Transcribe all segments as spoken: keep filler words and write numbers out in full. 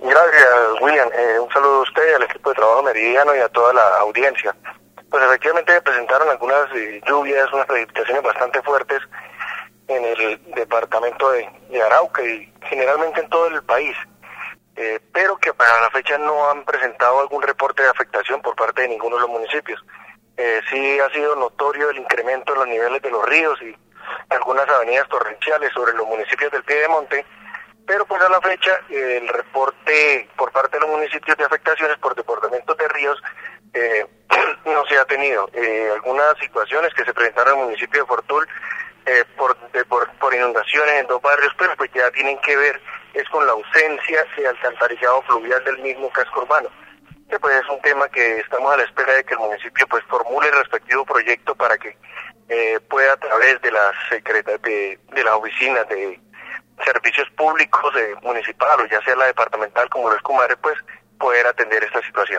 Gracias, William. Eh, un saludo a usted, al equipo de trabajo meridiano y a toda la audiencia. Pues efectivamente se presentaron algunas eh, lluvias, unas precipitaciones bastante fuertes en el departamento de, de Arauca y generalmente en todo el país, eh, pero que para la fecha no han presentado algún reporte de afectación por parte de ninguno de los municipios. Eh, sí ha sido notorio el incremento en los niveles de los ríos y algunas avenidas torrenciales sobre los municipios del Piedemonte, pero pues a la fecha eh, el reporte por parte de los municipios de afectaciones por desbordamientos de ríos eh, no se ha tenido. Eh, algunas situaciones que se presentaron en el municipio de Fortul eh, por, de, por, por inundaciones en dos barrios, pero pues ya tienen que ver es con la ausencia de alcantarillado fluvial del mismo casco urbano, que pues es un tema que estamos a la espera de que el municipio pues formule el respectivo proyecto para que eh, pueda a través de las secretas de, de las oficinas de servicios públicos eh, municipales, ya sea la departamental como lo es Comare, pues poder atender esta situación.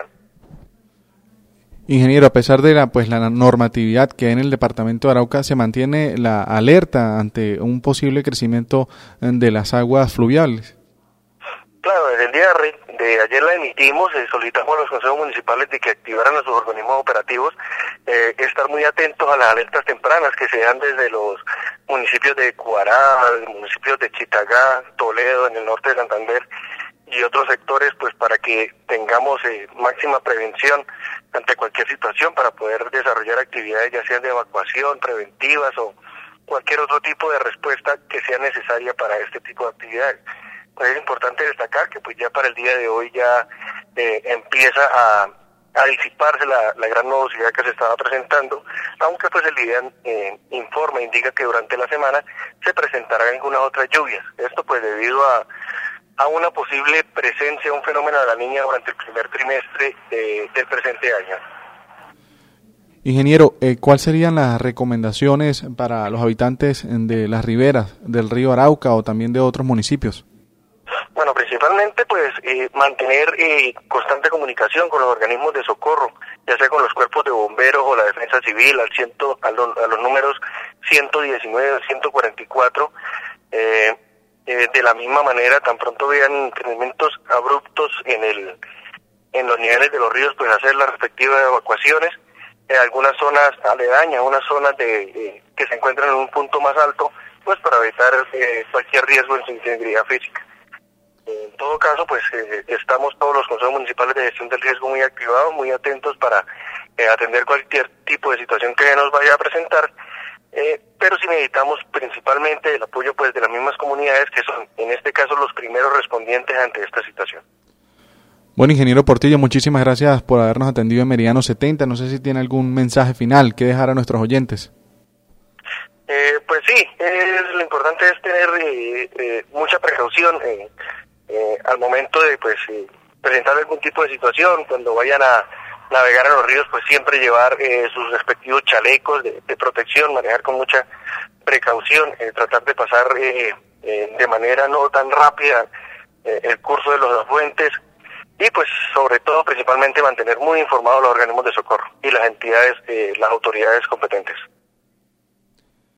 Ingeniero, a pesar de la pues la normatividad que hay en el departamento de Arauca, ¿se mantiene la alerta ante un posible crecimiento de las aguas fluviales? Claro, desde el día de, de ayer la emitimos, eh, solicitamos a los consejos municipales de que activaran a sus organismos operativos, eh, estar muy atentos a las alertas tempranas que se dan desde los municipios de Cuará, municipios de Chitagá, Toledo, en el norte de Santander y otros sectores, pues para que tengamos eh, máxima prevención ante cualquier situación para poder desarrollar actividades ya sean de evacuación, preventivas o cualquier otro tipo de respuesta que sea necesaria para este tipo de actividades. Pues es importante destacar que pues ya para el día de hoy ya eh, empieza a, a disiparse la, la gran nubosidad que se estaba presentando, aunque pues el I D E A eh, informa, indica que durante la semana se presentarán algunas otras lluvias. Esto pues debido a, a una posible presencia de un fenómeno de la Niña durante el primer trimestre de, del presente año. Ingeniero, eh, ¿cuáles serían las recomendaciones para los habitantes de las riberas del río Arauca o también de otros municipios? Bueno, principalmente pues eh, mantener eh, constante comunicación con los organismos de socorro, ya sea con los cuerpos de bomberos o la defensa civil, al ciento, a, lo, a los números ciento diecinueve, ciento cuarenta y cuatro, eh, eh, de la misma manera, tan pronto vean incrementos abruptos en el en los niveles de los ríos, pues hacer las respectivas evacuaciones, en algunas zonas aledañas, unas zonas de eh, que se encuentran en un punto más alto, pues para evitar eh, cualquier riesgo en su integridad física. En todo caso, pues eh, estamos todos los consejos municipales de gestión del riesgo muy activados, muy atentos para eh, atender cualquier tipo de situación que nos vaya a presentar, eh, pero sí necesitamos principalmente el apoyo pues de las mismas comunidades que son en este caso los primeros respondientes ante esta situación. Bueno, ingeniero Portillo, muchísimas gracias por habernos atendido en Meridiano setenta. No sé si tiene algún mensaje final que dejar a nuestros oyentes. Eh, pues sí, es, lo importante es tener eh, eh, mucha precaución eh, Eh, al momento de pues eh, presentar algún tipo de situación, cuando vayan a navegar en los ríos, pues siempre llevar eh, sus respectivos chalecos de, de protección, manejar con mucha precaución, eh, tratar de pasar eh, eh, de manera no tan rápida eh, el curso de los afluentes y pues sobre todo principalmente mantener muy informados los organismos de socorro y las entidades, eh, las autoridades competentes.